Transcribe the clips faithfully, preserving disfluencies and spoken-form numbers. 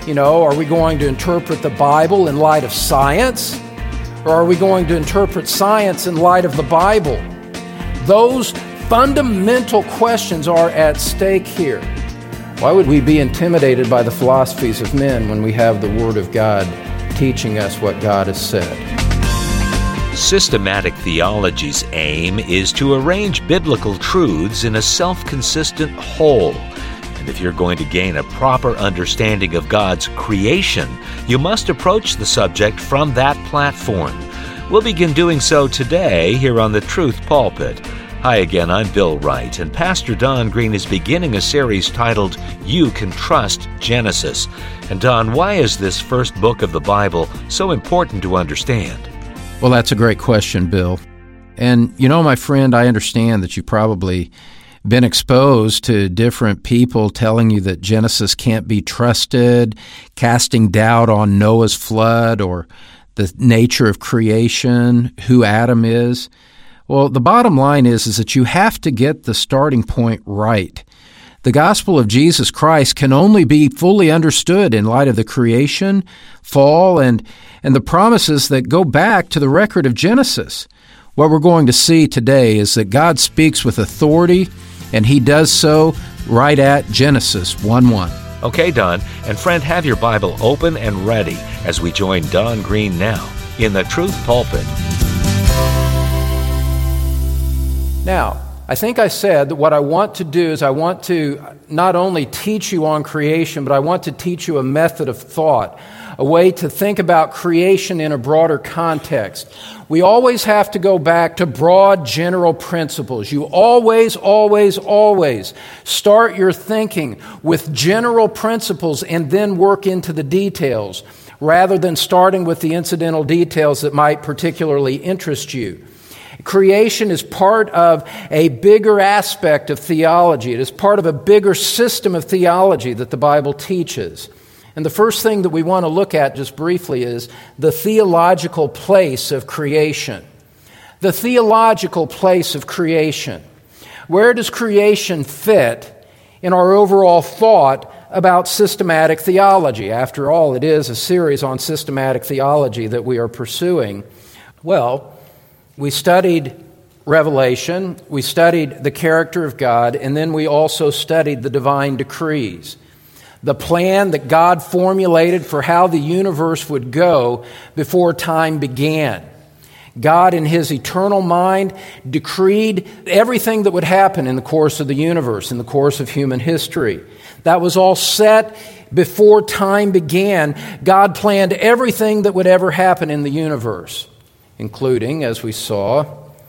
You know, are we going to interpret the Bible in light of science? Or are we going to interpret science in light of the Bible? Those fundamental questions are at stake here. Why would we be intimidated by the philosophies of men when we have the Word of God teaching us what God has said? Systematic theology's aim is to arrange biblical truths in a self-consistent whole. And if you're going to gain a proper understanding of God's creation, you must approach the subject from that platform. We'll begin doing so today here on the Truth Pulpit. Hi again, I'm Bill Wright, and Pastor Don Green is beginning a series titled, You Can Trust Genesis. And Don, why is this first book of the Bible so important to understand? Well, that's a great question, Bill. And you know, my friend, I understand that you've probably been exposed to different people telling you that Genesis can't be trusted, casting doubt on Noah's flood or the nature of creation, who Adam is. Well, the bottom line is, is that you have to get the starting point right. The gospel of Jesus Christ can only be fully understood in light of the creation, fall, and, and the promises that go back to the record of Genesis. What we're going to see today is that God speaks with authority, and He does so right at Genesis one one. Okay, Don, and friend, have your Bible open and ready as we join Don Green now in the Truth Pulpit. Now, I think I said that what I want to do is I want to not only teach you on creation, but I want to teach you a method of thought, a way to think about creation in a broader context. We always have to go back to broad general principles. You always, always, always start your thinking with general principles and then work into the details, rather than starting with the incidental details that might particularly interest you. Creation is part of a bigger aspect of theology. It is part of a bigger system of theology that the Bible teaches. And the first thing that we want to look at just briefly is the theological place of creation. The theological place of creation. Where does creation fit in our overall thought about systematic theology? After all, it is a series on systematic theology that we are pursuing. Well, we studied Revelation, we studied the character of God, and then we also studied the divine decrees. The plan that God formulated for how the universe would go before time began. God, in His eternal mind, decreed everything that would happen in the course of the universe, in the course of human history. That was all set before time began. God planned everything that would ever happen in the universe, including, as we saw,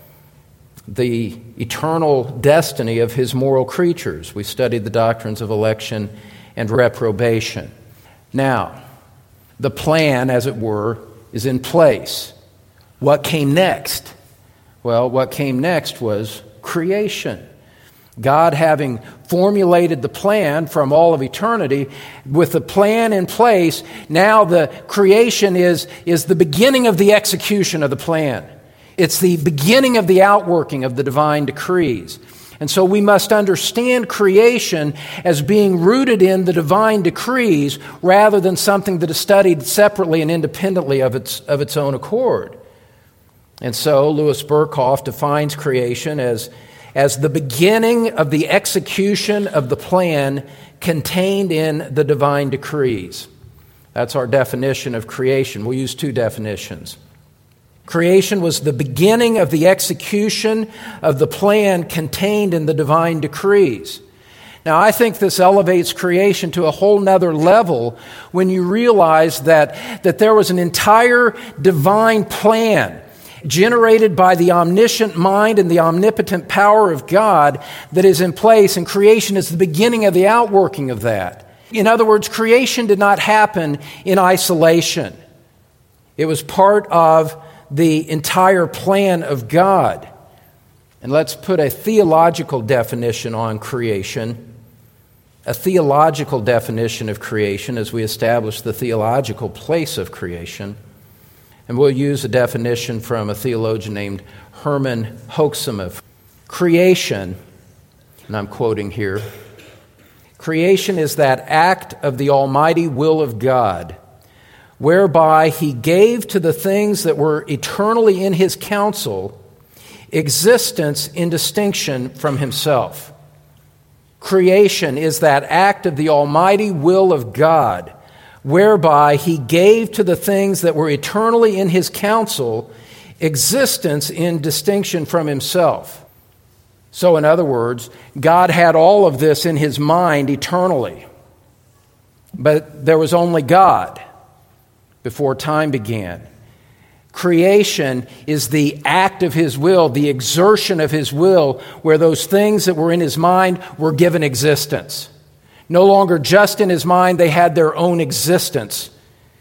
the eternal destiny of His moral creatures. We studied the doctrines of election and reprobation. Now, the plan, as it were, is in place. What came next? Well, what came next was creation. God, having formulated the plan from all of eternity, with the plan in place, now the creation is, is the beginning of the execution of the plan. It's the beginning of the outworking of the divine decrees. And so we must understand creation as being rooted in the divine decrees rather than something that is studied separately and independently of its, of its own accord. And so Louis Berkhoff defines creation as as the beginning of the execution of the plan contained in the divine decrees. That's our definition of creation. We'll use two definitions. Creation was the beginning of the execution of the plan contained in the divine decrees. Now, I think this elevates creation to a whole nother level when you realize that, that there was an entire divine plan generated by the omniscient mind and the omnipotent power of God that is in place, and creation is the beginning of the outworking of that. In other words, creation did not happen in isolation. It was part of the entire plan of God. And let's put a theological definition on creation, a theological definition of creation as we establish the theological place of creation. And we'll use a definition from a theologian named Herman Hoeksemef. Creation, and I'm quoting here, Creation is that act of the almighty will of God, whereby he gave to the things that were eternally in his counsel existence in distinction from himself. Creation is that act of the almighty will of God, whereby he gave to the things that were eternally in his counsel existence in distinction from himself. So, in other words, God had all of this in his mind eternally, but there was only God before time began. Creation is the act of his will, the exertion of his will, where those things that were in his mind were given existence. No longer just in his mind, they had their own existence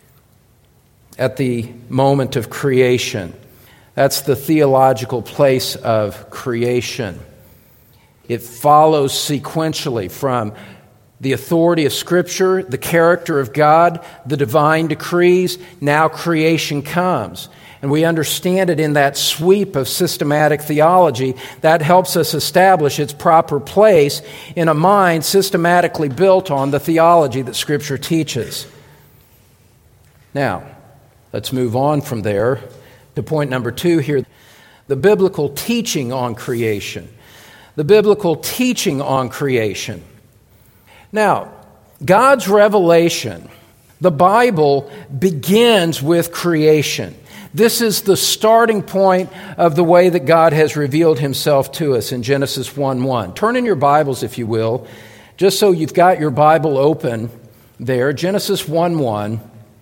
at the moment of creation. That's the theological place of creation. It follows sequentially from the authority of Scripture, the character of God, the divine decrees. Now creation comes. And we understand it in that sweep of systematic theology that helps us establish its proper place in a mind systematically built on the theology that Scripture teaches. Now, let's move on from there to point number two here, the biblical teaching on creation. The biblical teaching on creation. Now, God's revelation, the Bible, begins with creation. This is the starting point of the way that God has revealed himself to us in Genesis one one. Turn in your Bibles, if you will, just so you've got your Bible open there. Genesis one one.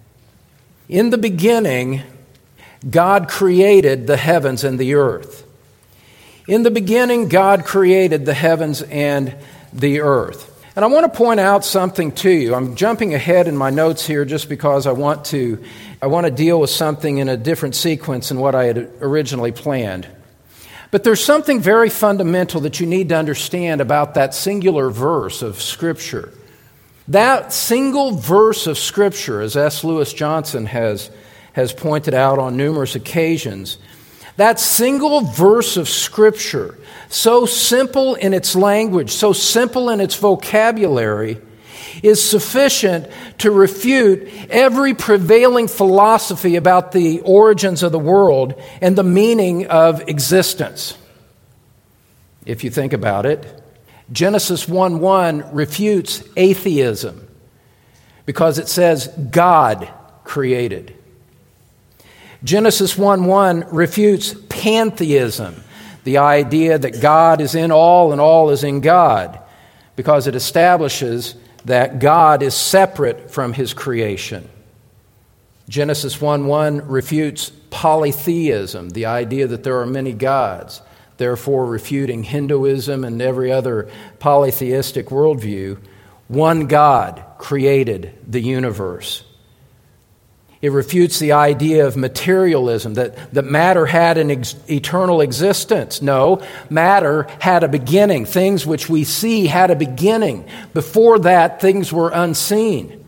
In the beginning, God created the heavens and the earth. In the beginning, God created the heavens and the earth. And I want to point out something to you. I'm jumping ahead in my notes here just because I want to I want to deal with something in a different sequence than what I had originally planned. But there's something very fundamental that you need to understand about that singular verse of Scripture. That single verse of Scripture, as S. Lewis Johnson has, has pointed out on numerous occasions, that single verse of Scripture, so simple in its language, so simple in its vocabulary, is sufficient to refute every prevailing philosophy about the origins of the world and the meaning of existence. If you think about it, Genesis one one refutes atheism because it says God created. Genesis one one refutes pantheism, the idea that God is in all and all is in God, because it establishes that God is separate from his creation. Genesis one one refutes polytheism, the idea that there are many gods, therefore refuting Hinduism and every other polytheistic worldview. One God created the universe. It refutes the idea of materialism, that, that matter had an ex- eternal existence. No, matter had a beginning. Things which we see had a beginning. Before that, things were unseen.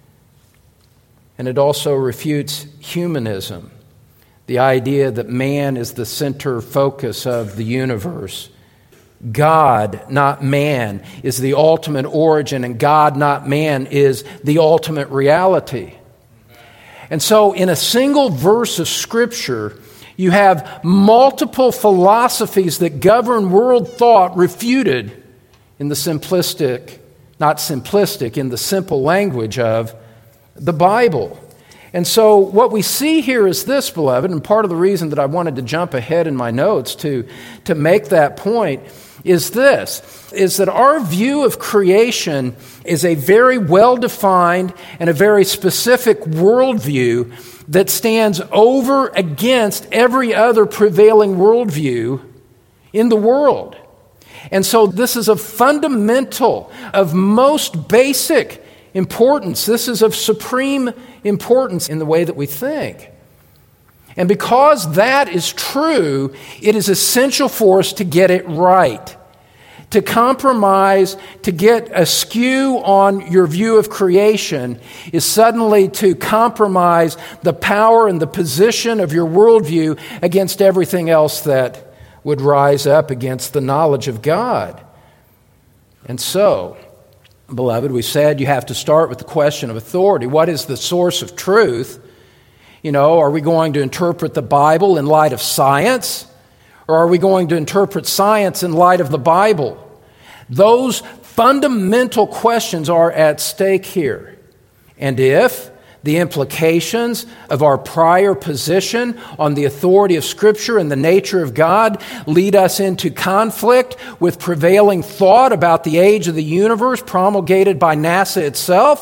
And it also refutes humanism, the idea that man is the center focus of the universe. God, not man, is the ultimate origin, and God, not man, is the ultimate reality. And so in a single verse of Scripture, you have multiple philosophies that govern world thought refuted in the simplistic, not simplistic, in the simple language of the Bible. And so what we see here is this, beloved, and part of the reason that I wanted to jump ahead in my notes to, to make that point is this, is that our view of creation is a very well-defined and a very specific worldview that stands over against every other prevailing worldview in the world. And so this is of fundamental, of most basic importance. This is of supreme importance in the way that we think. And because that is true, it is essential for us to get it right. To compromise, to get askew on your view of creation is suddenly to compromise the power and the position of your worldview against everything else that would rise up against the knowledge of God. And so, beloved, we said you have to start with the question of authority. What is the source of truth? You know, are we going to interpret the Bible in light of science? Or are we going to interpret science in light of the Bible? Those fundamental questions are at stake here. And if the implications of our prior position on the authority of Scripture and the nature of God lead us into conflict with prevailing thought about the age of the universe promulgated by NASA itself,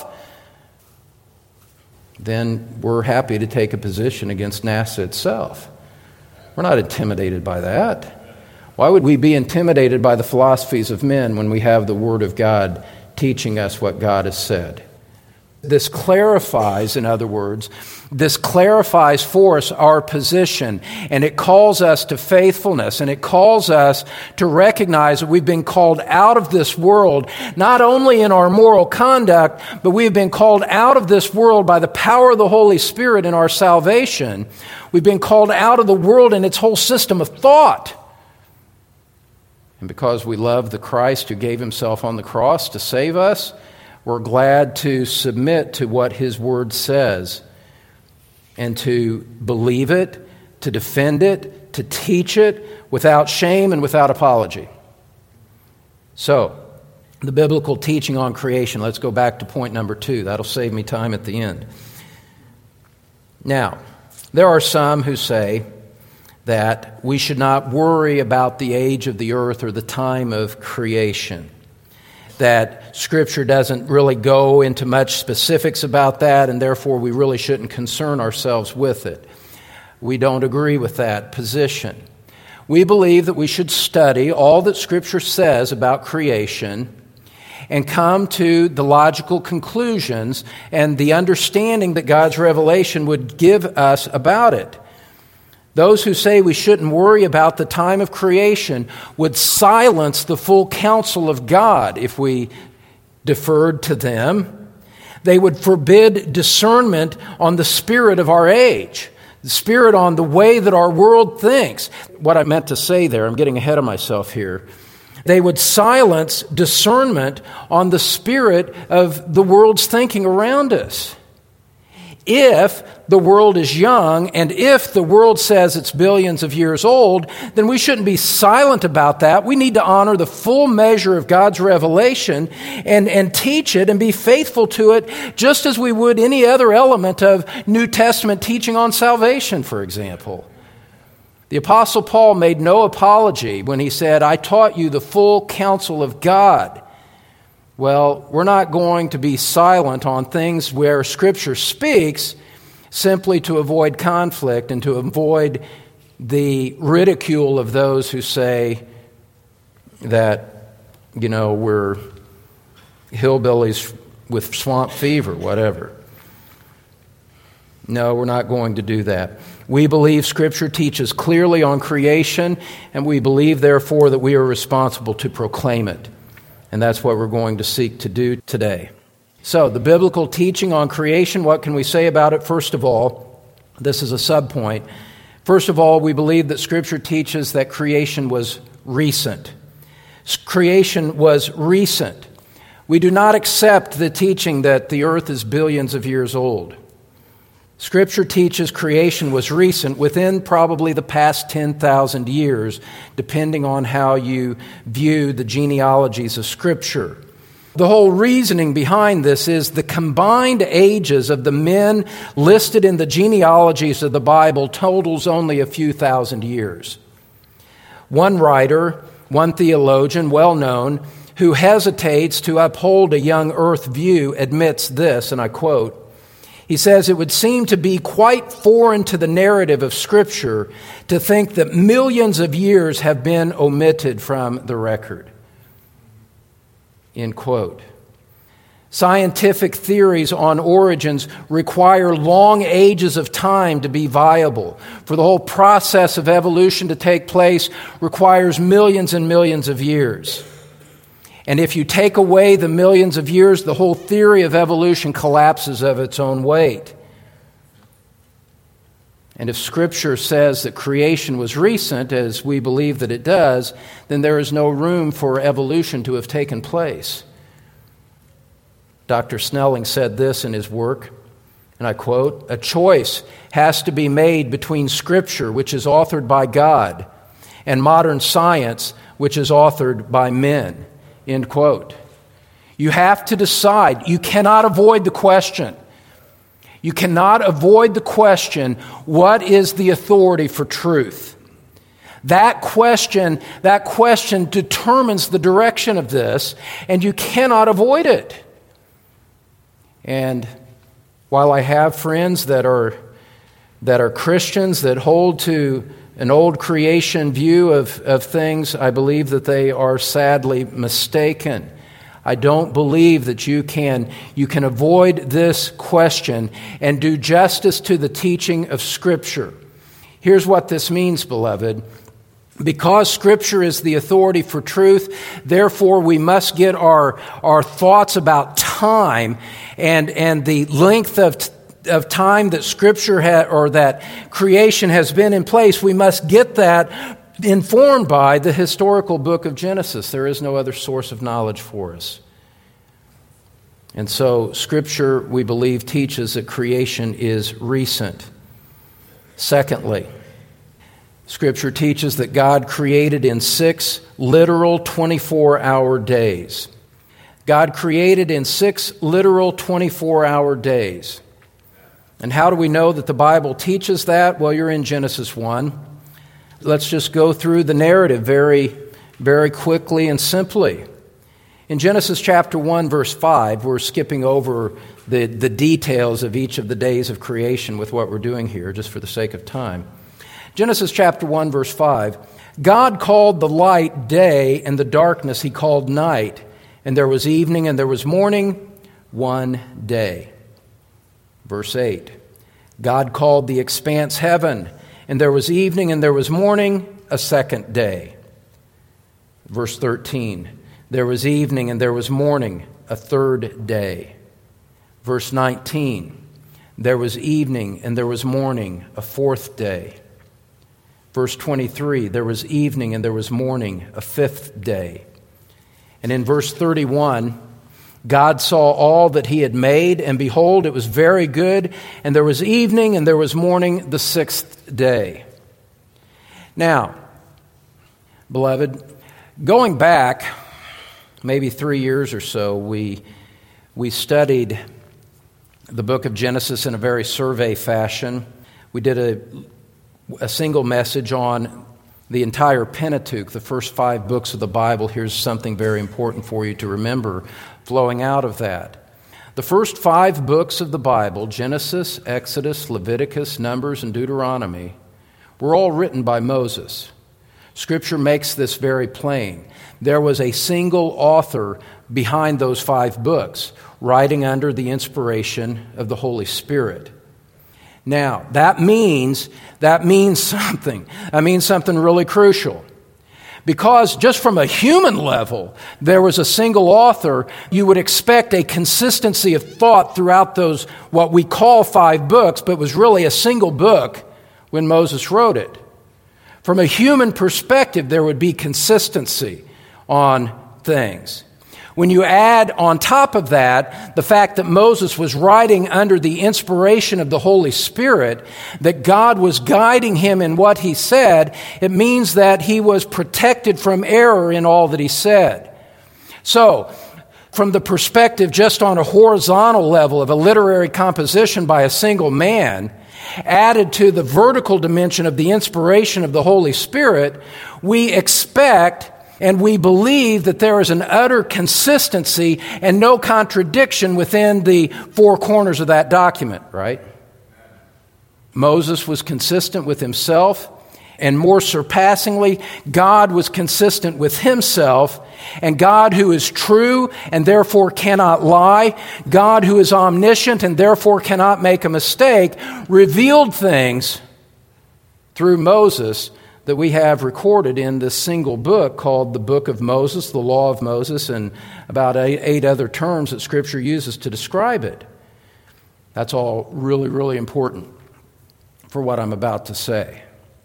then we're happy to take a position against NASA itself. We're not intimidated by that. Why would we be intimidated by the philosophies of men when we have the Word of God teaching us what God has said? This clarifies, in other words, this clarifies for us our position, and it calls us to faithfulness, and it calls us to recognize that we've been called out of this world, not only in our moral conduct, but we've been called out of this world by the power of the Holy Spirit in our salvation. We've been called out of the world and its whole system of thought. And because we love the Christ who gave himself on the cross to save us, we're glad to submit to what his word says and to believe it, to defend it, to teach it without shame and without apology. So, the biblical teaching on creation. Let's go back to point number two. That'll save me time at the end. Now, there are some who say that we should not worry about the age of the earth or the time of creation, that Scripture doesn't really go into much specifics about that, and therefore we really shouldn't concern ourselves with it. We don't agree with that position. We believe that we should study all that Scripture says about creation and come to the logical conclusions and the understanding that God's revelation would give us about it. Those who say we shouldn't worry about the time of creation would silence the full counsel of God if we deferred to them. They would forbid discernment on the spirit of our age, the spirit on the way that our world thinks. What I meant to say there, I'm getting ahead of myself here. They would silence discernment on the spirit of the world's thinking around us. If the world is young, and if the world says it's billions of years old, then we shouldn't be silent about that. We need to honor the full measure of God's revelation and, and teach it and be faithful to it, just as we would any other element of New Testament teaching on salvation, for example. The Apostle Paul made no apology when he said, "I taught you the full counsel of God." Well, we're not going to be silent on things where Scripture speaks simply to avoid conflict and to avoid the ridicule of those who say that, you know, we're hillbillies with swamp fever, whatever. No, we're not going to do that. We believe Scripture teaches clearly on creation, and we believe, therefore, that we are responsible to proclaim it. And that's what we're going to seek to do today. So, the biblical teaching on creation, what can we say about it? First of all, this is a subpoint. First of all, we believe that Scripture teaches that creation was recent. Creation was recent. We do not accept the teaching that the earth is billions of years old. Scripture teaches creation was recent, within probably the past ten thousand years, depending on how you view the genealogies of Scripture. The whole reasoning behind this is the combined ages of the men listed in the genealogies of the Bible totals only a few thousand years. One writer, one theologian, well known, who hesitates to uphold a young earth view admits this, and I quote, he says, "It would seem to be quite foreign to the narrative of Scripture to think that millions of years have been omitted from the record." End quote. Scientific theories on origins require long ages of time to be viable. For the whole process of evolution to take place requires millions and millions of years. And if you take away the millions of years, the whole theory of evolution collapses of its own weight. And if Scripture says that creation was recent, as we believe that it does, then there is no room for evolution to have taken place. Doctor Snelling said this in his work, and I quote, "A choice has to be made between Scripture, which is authored by God, and modern science, which is authored by men." End quote. You have to decide. You cannot avoid the question. You cannot avoid the question, what is the authority for truth? That question, that question determines the direction of this, and you cannot avoid it. And while I have friends that are that are Christians that hold to an old creation view of, of things, I believe that they are sadly mistaken. I don't believe that you can, you can avoid this question and do justice to the teaching of Scripture. Here's what this means, beloved. Because Scripture is the authority for truth, therefore we must get our, our thoughts about time and, and the length of, of time that Scripture ha, or that creation has been in place. We must get that informed by the historical book of Genesis. There is no other source of knowledge for us. And so Scripture, we believe, teaches that creation is recent. Secondly, Scripture teaches that God created in six literal twenty-four hour days. God created in six literal twenty-four hour days. And how do we know that the Bible teaches that? Well, you're in Genesis one. Let's just go through the narrative very, very quickly and simply. In Genesis chapter one, verse five, we're skipping over the, the details of each of the days of creation with what we're doing here, just for the sake of time. Genesis chapter one, verse five, God called the light day, and the darkness he called night. And there was evening and there was morning, one day. Verse eight, God called the expanse heaven, and there was evening and there was morning, a second day. Verse thirteen, there was evening and there was morning, a third day. Verse nineteen, there was evening and there was morning, a fourth day. Verse twenty-three, there was evening and there was morning, a fifth day. And in verse thirty-one, God saw all that he had made, and behold, it was very good, and there was evening and there was morning, the sixth day. Now, beloved, going back maybe three years or so, we, we studied the book of Genesis in a very survey fashion. We did a a single message on the entire Pentateuch, the first five books of the Bible. Here's something very important for you to remember flowing out of that. The first five books of the Bible, Genesis, Exodus, Leviticus, Numbers, and Deuteronomy, were all written by Moses. Scripture makes this very plain. There was a single author behind those five books, writing under the inspiration of the Holy Spirit. Now, that means, that means something. That means something really crucial. Because just from a human level, there was a single author, you would expect a consistency of thought throughout those, what we call five books, but was really a single book when Moses wrote it. From a human perspective, there would be consistency on things. When you add on top of that the fact that Moses was writing under the inspiration of the Holy Spirit, that God was guiding him in what he said, it means that he was protected from error in all that he said. So, from the perspective just on a horizontal level of a literary composition by a single man, added to the vertical dimension of the inspiration of the Holy Spirit, we expect and we believe that there is an utter consistency and no contradiction within the four corners of that document, right? Moses was consistent with himself, and more surpassingly, God was consistent with himself, and God who is true and therefore cannot lie, God who is omniscient and therefore cannot make a mistake, revealed things through Moses that we have recorded in this single book called the Book of Moses, the Law of Moses, and about eight, eight other terms that Scripture uses to describe it. That's all really, really important for what I'm about to say.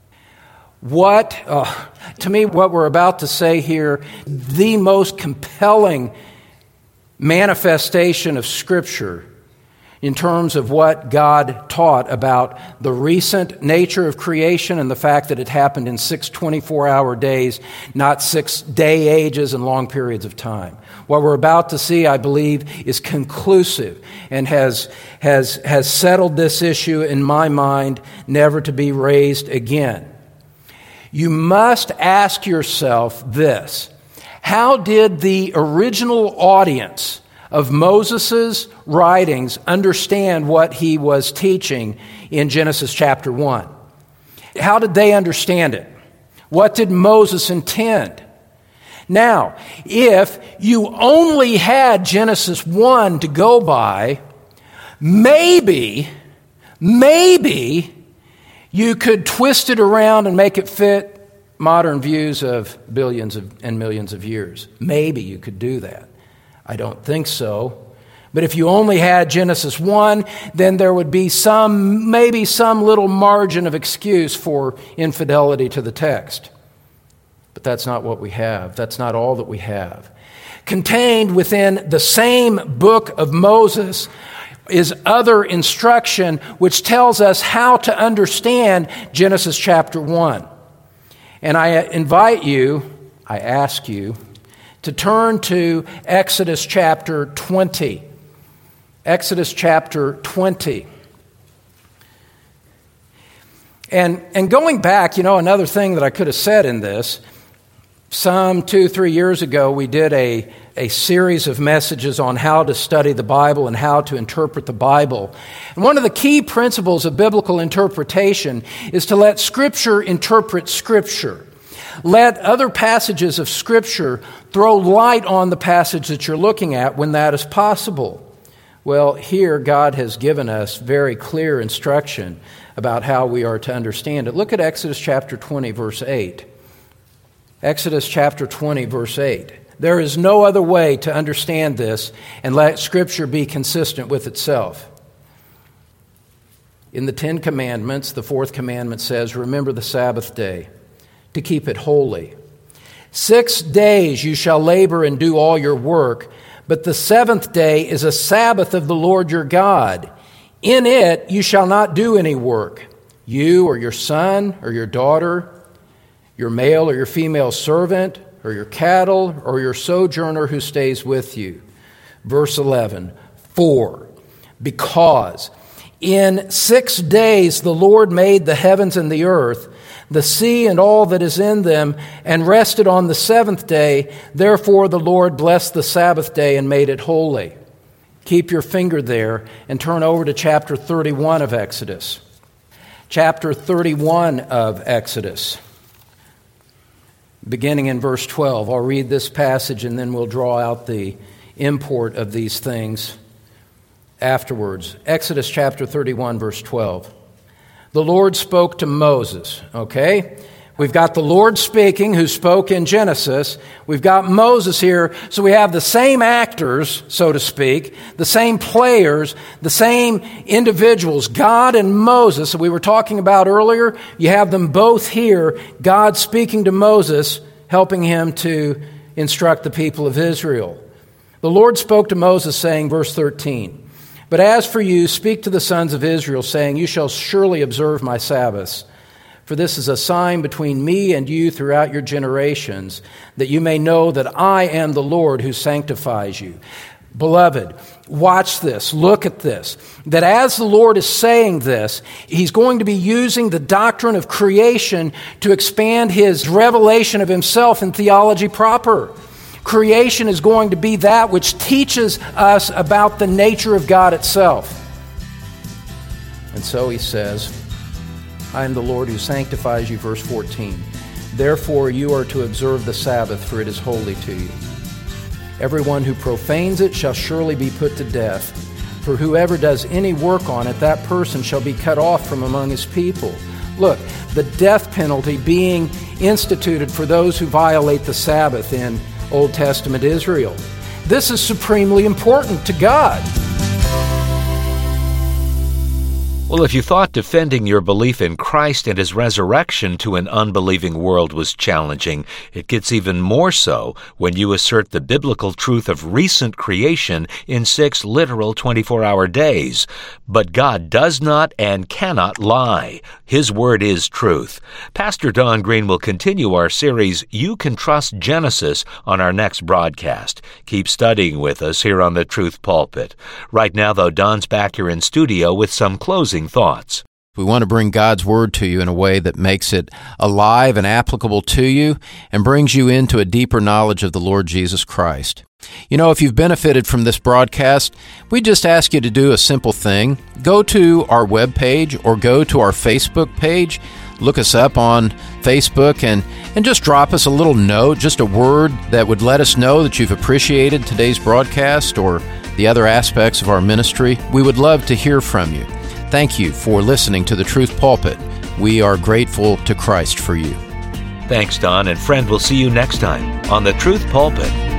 What, uh, to me, what we're about to say here, the most compelling manifestation of Scripture in terms of what God taught about the recent nature of creation and the fact that it happened in six twenty-four hour days, not six day ages and long periods of time. What we're about to see, I believe, is conclusive and has, has, has settled this issue in my mind, never to be raised again. You must ask yourself this: how did the original audience of Moses' writings understand what he was teaching in Genesis chapter one? How did they understand it? What did Moses intend? Now, if you only had Genesis one to go by, maybe, maybe you could twist it around and make it fit modern views of billions of, and millions of years. Maybe you could do that. I don't think so. But if you only had Genesis one, then there would be some, maybe some little margin of excuse for infidelity to the text. But that's not what we have. That's not all that we have. Contained within the same book of Moses is other instruction which tells us how to understand Genesis chapter one. And I invite you, I ask you, to turn to Exodus chapter twenty. Exodus chapter twenty. And, and going back, you know, another thing that I could have said in this, some two, three years ago, we did a, a series of messages on how to study the Bible and how to interpret the Bible. And one of the key principles of biblical interpretation is to let Scripture interpret Scripture. Let other passages of Scripture throw light on the passage that you're looking at when that is possible. Well, here God has given us very clear instruction about how we are to understand it. Look at Exodus chapter twenty, verse eight. Exodus chapter twenty, verse eight. There is no other way to understand this and let Scripture be consistent with itself. In the Ten Commandments, the fourth commandment says, "Remember the Sabbath day, to keep it holy. Six days you shall labor and do all your work, but the seventh day is a Sabbath of the Lord your God. In it you shall not do any work, you or your son or your daughter, your male or your female servant, or your cattle, or your sojourner who stays with you." Verse eleven, "For, because in six days the Lord made the heavens and the earth, the sea and all that is in them, and rested on the seventh day. Therefore the Lord blessed the Sabbath day and made it holy." Keep your finger there and turn over to chapter thirty-one of Exodus. Chapter thirty-one of Exodus, beginning in verse twelve. I'll read this passage and then we'll draw out the import of these things afterwards. Exodus chapter thirty-one, verse twelve. The Lord spoke to Moses, okay? We've got the Lord speaking who spoke in Genesis. We've got Moses here, so we have the same actors, so to speak, the same players, the same individuals, God and Moses, that we were talking about earlier. You have them both here, God speaking to Moses, helping him to instruct the people of Israel. The Lord spoke to Moses, saying, verse thirteen, "But as for you, speak to the sons of Israel, saying, you shall surely observe my Sabbaths. For this is a sign between me and you throughout your generations, that you may know that I am the Lord who sanctifies you." Beloved, watch this, look at this. That as the Lord is saying this, He's going to be using the doctrine of creation to expand His revelation of Himself in theology proper. Creation is going to be that which teaches us about the nature of God itself. And so He says, "I am the Lord who sanctifies you," verse fourteen. "Therefore you are to observe the Sabbath, for it is holy to you. Everyone who profanes it shall surely be put to death. For whoever does any work on it, that person shall be cut off from among his people." Look, the death penalty being instituted for those who violate the Sabbath in Old Testament Israel. This is supremely important to God. Well, if you thought defending your belief in Christ and His resurrection to an unbelieving world was challenging, it gets even more so when you assert the biblical truth of recent creation in six literal twenty-four hour days. But God does not and cannot lie. His word is truth. Pastor Don Green will continue our series, You Can Trust Genesis, on our next broadcast. Keep studying with us here on the Truth Pulpit. Right now, though, Don's back here in studio with some closing thoughts. We want to bring God's Word to you in a way that makes it alive and applicable to you and brings you into a deeper knowledge of the Lord Jesus Christ. You know, if you've benefited from this broadcast, we just ask you to do a simple thing. Go to our webpage or go to our Facebook page. Look us up on Facebook and, and just drop us a little note, just a word that would let us know that you've appreciated today's broadcast or the other aspects of our ministry. We would love to hear from you. Thank you for listening to the Truth Pulpit. We are grateful to Christ for you. Thanks, Don, and friend, we'll see you next time on the Truth Pulpit.